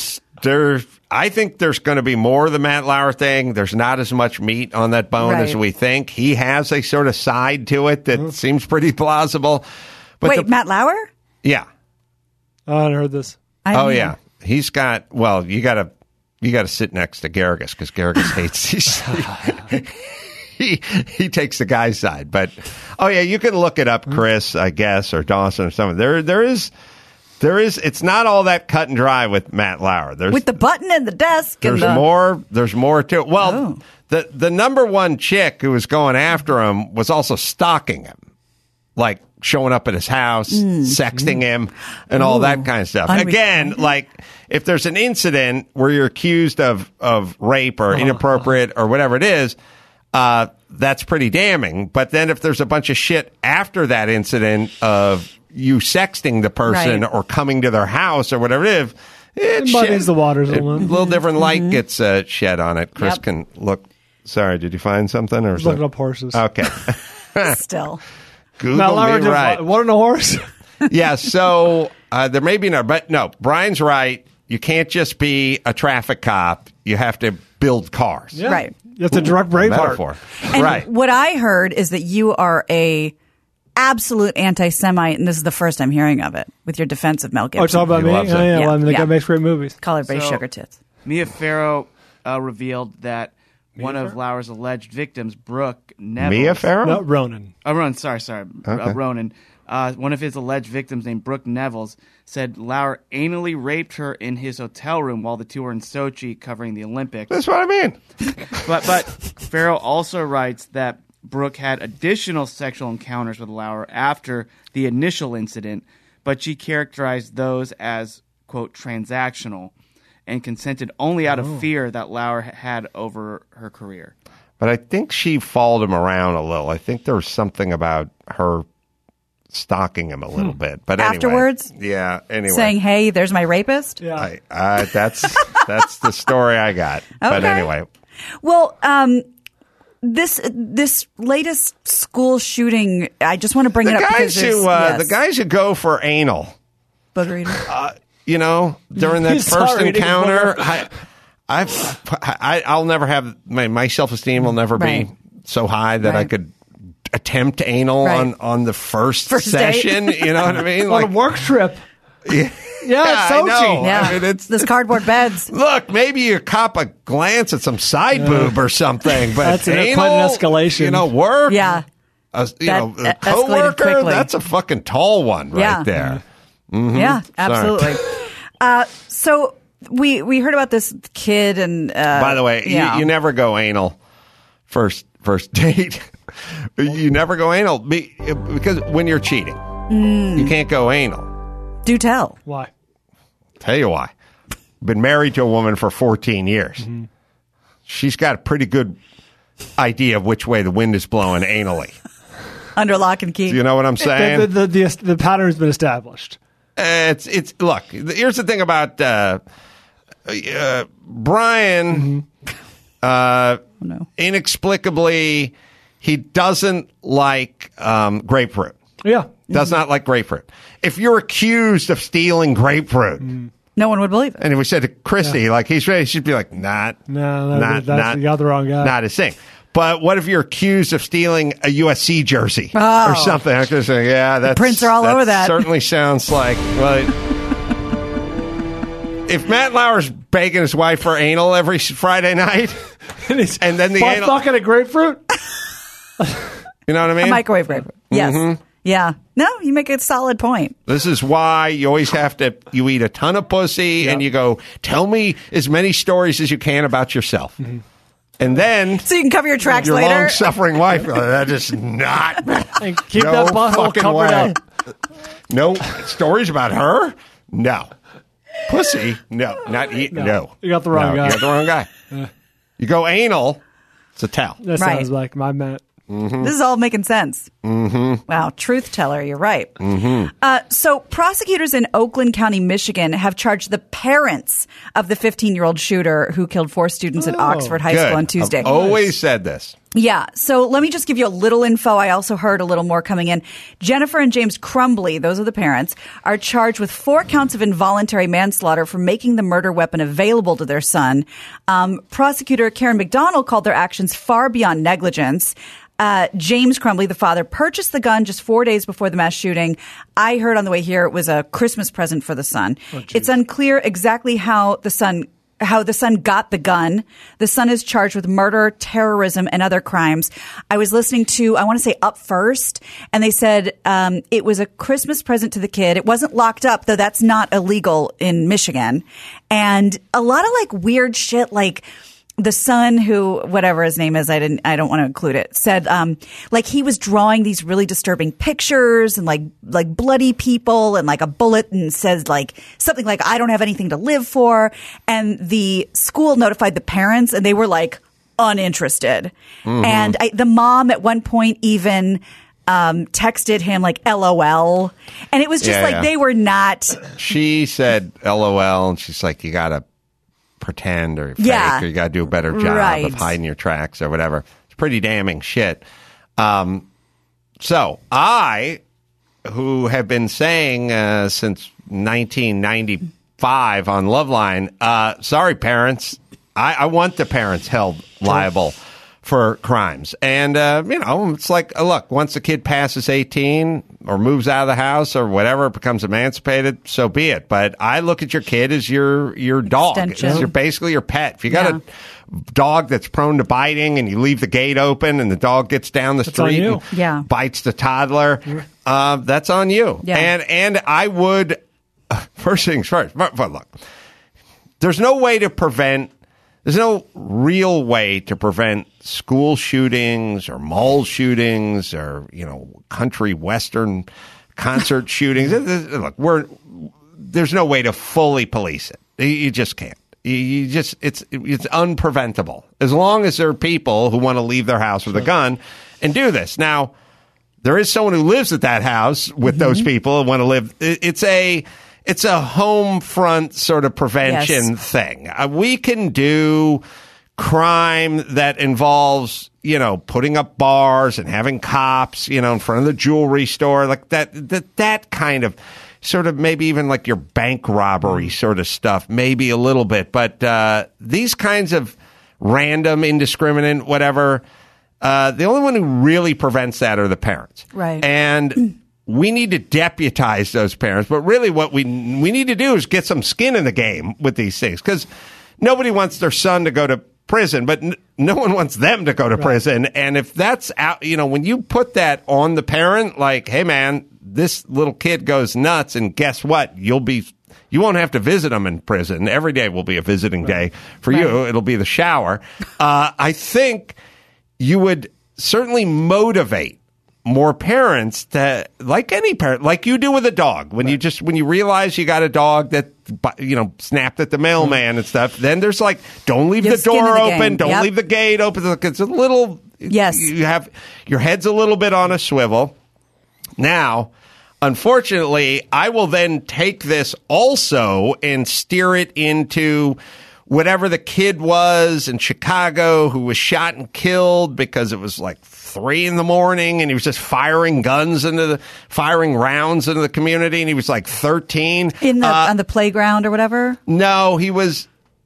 I think there's going to be more of the Matt Lauer thing. There's not as much meat on that bone as we think. He has a sort of side to it that seems pretty plausible. But Wait, Matt Lauer? Yeah. Oh, I hadn't heard this. Yeah. He's got, you got to sit next to Garrigus, because Garrigus hates these. He takes the guy's side, but you can look it up, Chris, I guess, or Dawson or something. There is. It's not all that cut and dry with Matt Lauer. With the button and the desk. There's more. There's more to it. Well, the number one chick who was going after him was also stalking him, like showing up at his house, sexting him, and all that kind of stuff. Again, if there's an incident where you're accused of rape or inappropriate or whatever it is. That's pretty damning. But then if there's a bunch of shit after that incident of you sexting the person or coming to their house or whatever it is, it muddies the waters a little different light gets shed on it. Chris can look. Sorry, did you find something? Or looking up horses. Okay. Still. Google me right. What in a horse? Yeah, so there may be but no, Brian's right. You can't just be a traffic cop. You have to build cars. Yeah. Right. You have to direct Braveheart. Metaphor. And right. what I heard is that you are a absolute anti-Semite, and this is the first I'm hearing of it, with your defense of Mel Gibson. Oh, talk about me? Yeah. Well, the guy makes great movies. Call everybody sugar tits. Mia Farrow revealed that one of Lauer's alleged victims, Brooke Nevels. Mia Farrow? No, Ronan. Ronan, sorry. Okay. Ronan. One of his alleged victims, named Brooke Nevels, said Lauer anally raped her in his hotel room while the two were in Sochi covering the Olympics. That's what I mean. But Farrow also writes that Brooke had additional sexual encounters with Lauer after the initial incident, but she characterized those as, quote, transactional, and consented only out of fear that Lauer had over her career. But I think she followed him around a little. I think there was something about her stalking him a little bit. But anyway, afterwards? Yeah, anyway. Saying, hey, there's my rapist? Yeah. That's the story I got. Okay. But anyway. Well, this latest school shooting, I just want to bring it up because the guys who go for anal. Booger eater. During that first encounter, I'll never have my self-esteem will never be so high that I could attempt anal on the first session. Date. You know what I mean? On a work trip. Yeah, Sochi. Yeah, I mean, it's this cardboard beds. Look, maybe you cop a glance at some side boob or something, but that's anal, quite an escalation. Work. Yeah, a coworker. That's a fucking tall one right there. Mm-hmm. Yeah, absolutely. So we heard about this kid, and by the way, you never go anal first date. You never go anal because when you're cheating, you can't go anal. Do tell. Why? Tell you why. Been married to a woman for 14 years. Mm-hmm. She's got a pretty good idea of which way the wind is blowing anally. Under lock and key. Do you know what I'm saying? The pattern's been established. It's look. Here's the thing about Brian. No. Inexplicably, he doesn't like grapefruit. Yeah. Does not like grapefruit. If you're accused of stealing grapefruit, No one would believe it. and if we said to Christy, like he's ready, she'd be like, not you got the wrong guy. not his thing. But what if you're accused of stealing a USC jersey or something? I could say, yeah, that's prints are all over that. Certainly sounds like. Well, if Matt Lauer's begging his wife for anal every Friday night, and then the anal, fucking a grapefruit. you know what I mean? A microwave grapefruit. Yes. Yeah. No, you make a solid point. This is why you always have to. You eat a ton of pussy, and you go, tell me as many stories as you can about yourself. And then, So you can cover your tracks your later. long-suffering wife, that is not. And keep No that butthole fucking covered way. up. No stories about her? No. Pussy? No. Not eat? No. You got the wrong guy. You got the wrong guy. You go anal, it's a tell. That Right. sounds like my Matt. This is all making sense. Wow, truth teller, you're right. So prosecutors in Oakland County, Michigan have charged the parents of the 15-year-old shooter who killed 4 students at Oxford High Good. School on Tuesday. I've always said this. Yeah, so let me just give you a little info. I also heard a little more coming in. Jennifer and James Crumbly, those are the parents, are charged with 4 counts of involuntary manslaughter for making the murder weapon available to their son. Prosecutor Karen McDonald called their actions far beyond negligence. James Crumbly, the father, purchased the gun just 4 days before the mass shooting. I heard on the way here it was a Christmas present for the son. It's unclear exactly how the son got the gun. The son is charged with murder, terrorism, and other crimes. I was listening to, I want to say Up First, and they said it was a Christmas present to the kid. It wasn't locked up, though that's not illegal in Michigan. And a lot of like weird shit, like the son who, whatever his name is, I don't want to include it, said, like he was drawing these really disturbing pictures and like bloody people and like a bullet and says like something like, I don't have anything to live for. And the school notified the parents and they were like uninterested. And the mom at one point even, texted him like LOL. And it was just they were not. She said LOL, and she's like, you got to pretend or fake, or you got to do a better job of hiding your tracks or whatever. It's pretty damning shit. So I, who have been saying since 1995 on Loveline, sorry parents, I want the parents held liable for crimes. And, it's like, look, once a kid passes 18 or moves out of the house or whatever, becomes emancipated, so be it. But I look at your kid as your dog. Extension. It's basically your pet. If you got a dog that's prone to biting and you leave the gate open and the dog gets down the street and bites the toddler, that's on you. Yeah. And I would, first things first, but look, there's no real way to prevent school shootings or mall shootings or, country western concert shootings. Look, there's no way to fully police it. You just can't. It's unpreventable. As long as there are people who want to leave their house with a gun and do this. Now, there is someone who lives at that house with those people and want to live. It's a home front sort of prevention thing. We can do crime that involves, putting up bars and having cops, in front of the jewelry store, like that kind of sort of maybe even like your bank robbery sort of stuff, maybe a little bit. But these kinds of random, indiscriminate, whatever, the only one who really prevents that are the parents. Right. And we need to deputize those parents, but really what we need to do is get some skin in the game with these things, because nobody wants their son to go to prison, but no one wants them to go to prison. And if that's out, when you put that on the parent, like, hey man, this little kid goes nuts, and guess what? You won't have to visit him in prison. Every day will be a visiting day for you. It'll be the shower. I think you would certainly motivate more parents to, like any parent, like you do with a dog. When you realize you got a dog that, snapped at the mailman and stuff, then there's like, don't leave the door open. Don't leave the gate open. It's a little, you have, your head's a little bit on a swivel. Now, unfortunately, I will then take this also and steer it into whatever the kid was in Chicago who was shot and killed because it was like 3 a.m. and he was just firing rounds into the community, and he was like 13 on the playground or whatever. No, it was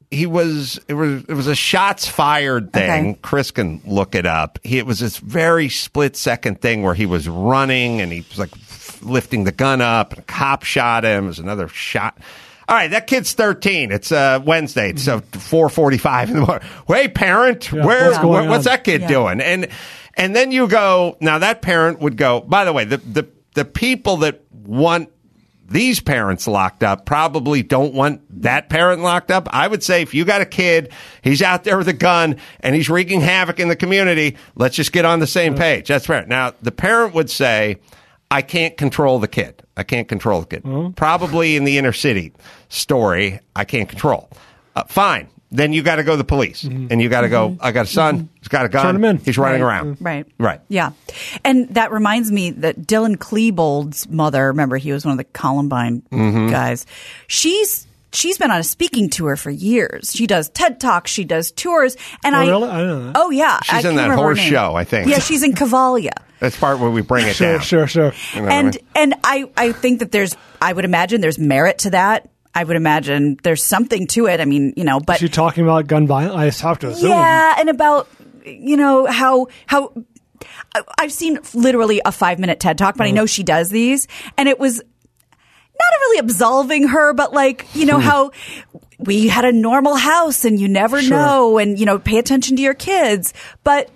a shots fired thing. Okay. Chris can look it up. It was this very split second thing where he was running and he was like lifting the gun up, and a cop shot him. It was another shot. All right, that kid's 13. It's Wednesday. It's 4:45 in the morning. Hey, parent, what's that kid doing? And then you go. Now that parent would go. By the way, the people that want these parents locked up probably don't want that parent locked up. I would say if you got a kid, he's out there with a gun and he's wreaking havoc in the community, let's just get on the same page. That's fair. Now the parent would say, I can't control the kid. Probably in the inner city story, I can't control. Fine. Then you got to go to the police. And you got to go, I got a son. He's got a gun. Turn him in. He's running around. Right. Yeah. And that reminds me that Dylan Klebold's mother, remember, he was one of the Columbine guys. She's been on a speaking tour for years. She does TED Talks. She does tours. And really? I don't know that. Oh, yeah. She's in that horse show, I think. Yeah, she's in Cavalia. That's part where we bring it down. Sure. You know And I think that I would imagine there's merit to that. I would imagine there's something to it. I mean, but is she talking about gun violence? I have to assume. Yeah, and about how I've seen literally a 5-minute TED Talk, but I know she does these, and it was not really absolving her, but how we had a normal house and you never know, and pay attention to your kids, but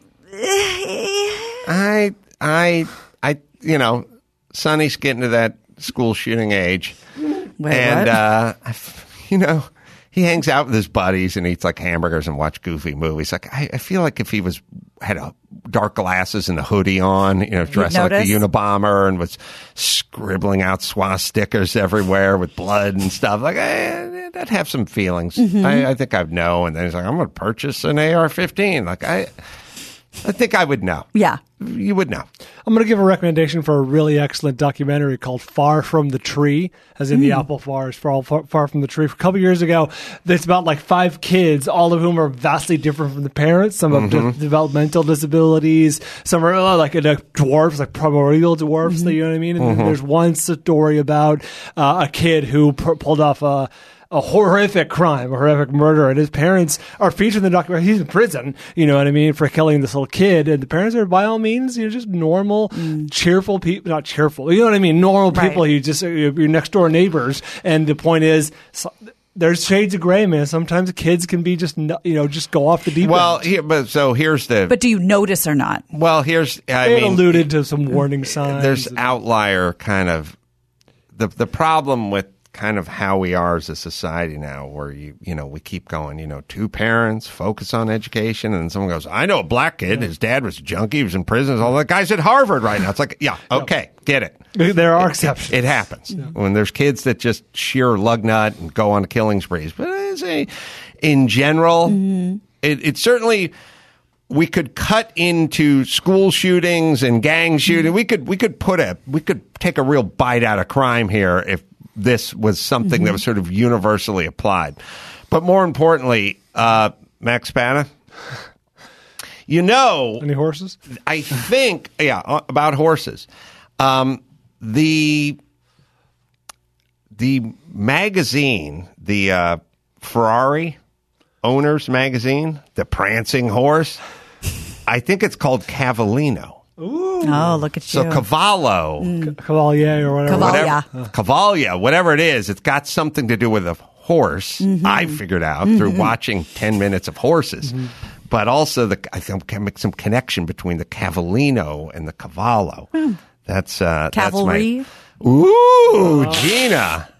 Sonny's getting to that school shooting age. Wait, and he hangs out with his buddies and eats like hamburgers and watch goofy movies. Like I feel like if he had dark glasses and a hoodie on, dressed like the Unabomber and was scribbling out swastikas everywhere with blood and stuff, like I'd have some feelings. I think I'd know. And then he's like, I'm going to purchase an AR-15. Like I think I would know. Yeah. You would know. I'm going to give a recommendation for a really excellent documentary called Far From the Tree, as in the apple forest, far from the tree. A couple years ago, it's about like 5 kids, all of whom are vastly different from the parents. Some have developmental disabilities. Some are like dwarfs, like primordial dwarfs, you know what I mean? And there's one story about a kid who pulled off a horrific crime, a horrific murder, and his parents are featured in the documentary. He's in prison, you know what I mean, for killing this little kid, and the parents are by all means, just normal, cheerful people, not cheerful, you know what I mean, normal people, you just, your next door neighbors, and the point is, there's shades of gray, man. Sometimes kids can be just go off the deep end. But do you notice or not? Well, I alluded to some warning signs. There's outlier kind of, the problem with kind of how we are as a society now, where we keep going, 2 parents, focus on education, and someone goes, I know a black kid, his dad was a junkie, he was in prison, all that guy's at Harvard right now. It's like, okay, get it. There are exceptions. It happens when there's kids that just sheer lug nut and go on killing sprees. But in general, it certainly, we could cut into school shootings and gang shooting. We could take a real bite out of crime here if this was something that was sort of universally applied. But more importantly, Max Spada, any horses? I think, about horses. The magazine, the Ferrari Owners magazine, the prancing horse, I think it's called Cavallino. Ooh. Oh, look at you. So Cavallo. Cavalier or whatever. Cavalia, whatever it is, it's got something to do with a horse, I figured out through watching 10 minutes of horses. But also, I think can make some connection between the Cavallino and the Cavallo. That's Cavalry. Gina.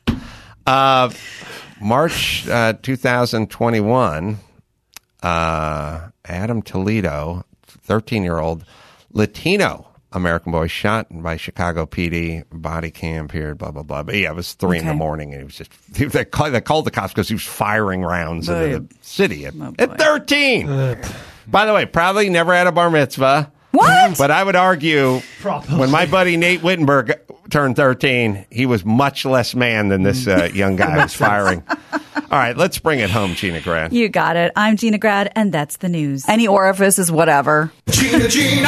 March 2021, Adam Toledo, 13-year-old Latino American boy shot by Chicago PD, body cam appeared, blah, blah, blah. But it was 3 in the morning, and they called the cops because he was firing rounds into the city at 13. By the way, probably never had a bar mitzvah. What? But I would argue, when my buddy Nate Wittenberg turned 13, he was much less man than this young guy was firing. All right, let's bring it home, Gina Grad. You got it. I'm Gina Grad, and that's the news. Any orifice is whatever. Gina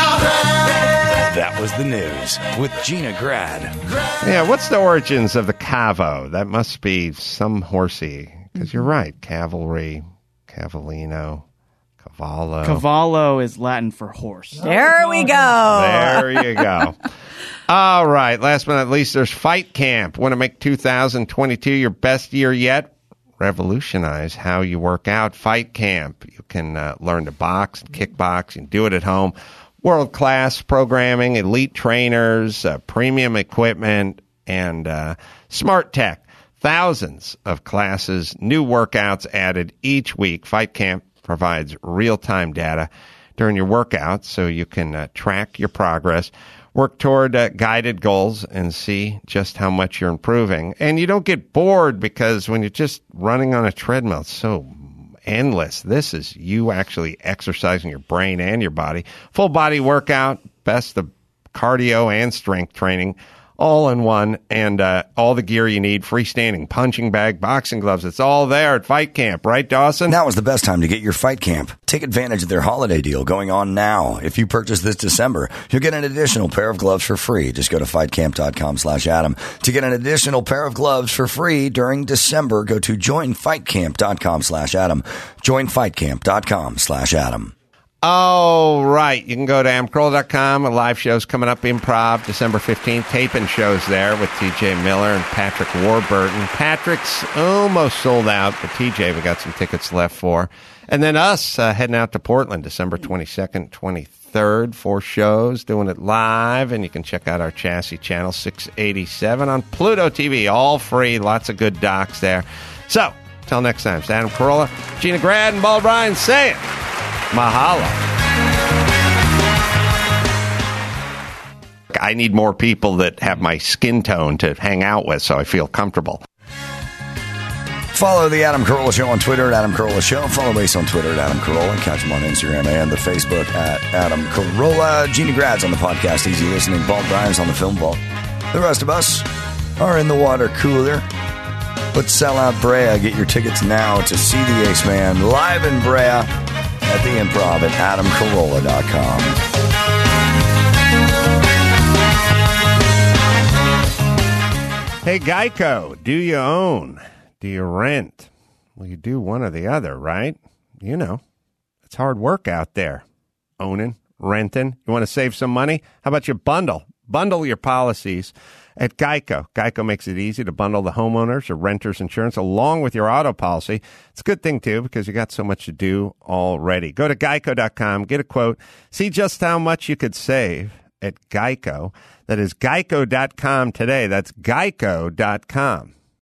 Grad. That was the news with Gina Grad. Yeah, what's the origins of the Cavo? That must be some horsey, because you're right. Cavalry, Cavallino, Cavallo. Cavallo is Latin for horse. There we go. There you go. All right, last but not least, there's Fight Camp. Want to make 2022 your best year yet? Revolutionize how you work out. Fight Camp. You can learn to box and kickbox. You can do it at home. World-class programming, elite trainers, premium equipment, and smart tech. Thousands of classes, new workouts added each week. Fight Camp provides real-time data during your workouts so you can track your progress, work toward guided goals, and see just how much you're improving. And you don't get bored because when you're just running on a treadmill, it's so endless. This is you actually exercising your brain and your body. Full body workout, best of cardio and strength training, all in one, and all the gear you need, freestanding punching bag, boxing gloves. It's all there at Fight Camp, right, Dawson? Now is the best time to get your Fight Camp. Take advantage of their holiday deal going on now. If you purchase this December, you'll get an additional pair of gloves for free. Just go to fightcamp.com/Adam. To get an additional pair of gloves for free during December, go to joinfightcamp.com/Adam. Joinfightcamp.com/Adam. Oh, right. You can go to adamcarolla.com. A live show's coming up, Improv, December 15th. Taping shows there with TJ Miller and Patrick Warburton. Patrick's almost sold out, but TJ, we got some tickets left for. And then us heading out to Portland, December 22nd, 23rd. 4 shows, doing it live. And you can check out our Chassis Channel 687 on Pluto TV. All free. Lots of good docs there. So, till next time, it's Adam Carolla, Gina Grad, and Bald Ryan saying mahalo. I need more people that have my skin tone to hang out with so I feel comfortable. Follow the Adam Carolla Show on Twitter at Adam Carolla Show. Follow Ace on Twitter at Adam Carolla. Catch him on Instagram and the Facebook at Adam Carolla. Gina Grad's on the podcast Easy Listening. Bald Brian's on the Film Vault. The rest of us are in the water cooler. Let's sell out Brea. Get your tickets now to see the Ace Man live in Brea at the Improv at adamcarolla.com. Hey, Geico, do you own? Do you rent? Well, you do one or the other, right? You know, it's hard work out there. Owning, renting. You want to save some money? How about you bundle? Bundle your policies at Geico. Geico makes it easy to bundle the homeowners or renters insurance along with your auto policy. It's a good thing, too, because you got so much to do already. Go to geico.com, get a quote, see just how much you could save at Geico. That is geico.com today. That's geico.com.